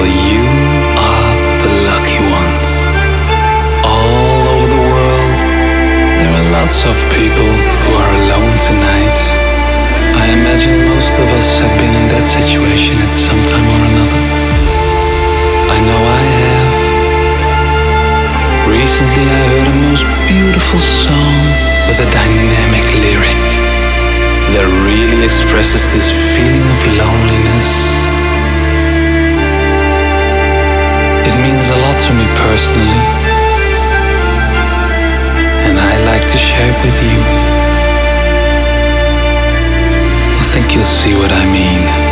Well, you are the lucky ones. All over the world, there are lots of people who are alone tonight. I imagine most of us have been in that situation at some time or another. I know I have. Recently I heard a most beautiful song with a dynamic lyric that really expresses this feeling of loneliness. It means a lot to me personally, and I like to share it with you. I think you'll see what I mean.